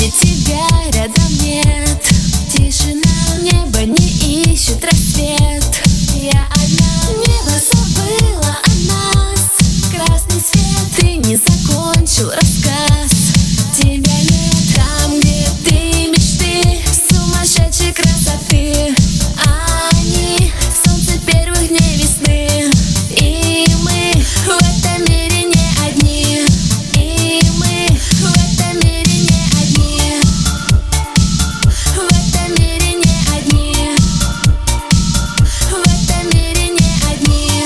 тебя рядом нет. Тишина, небо не ищет рассвет. Я одна, небо забыла о нас. Красный свет, ты не закончил рассказ. Тебя нет там, где ты мечты сумасшедшей красоты. Они солнце первых дней весны. И мы в этом мире не одни. И мы в этом мире не одни. В этом мире не одни. В этом мире не одни.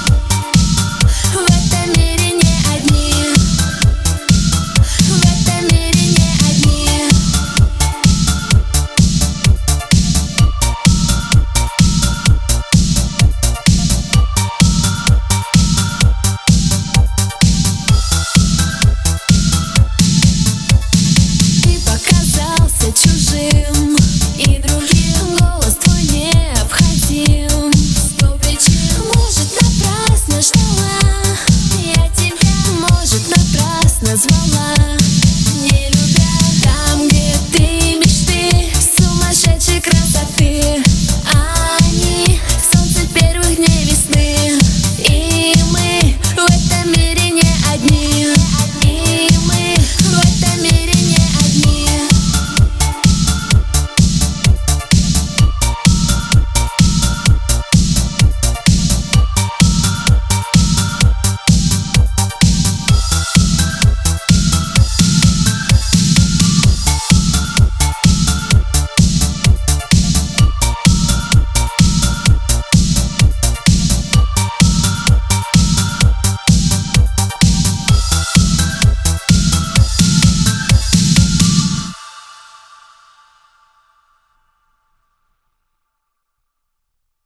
В этом мире не одни. В этом мире не одни. Ты показался чужим и другим, голос твой необходим. 100 причин, может, напрасно ждала я тебя, может, напрасно звала, не любя там, где ты мечты сумасшедшей красоты.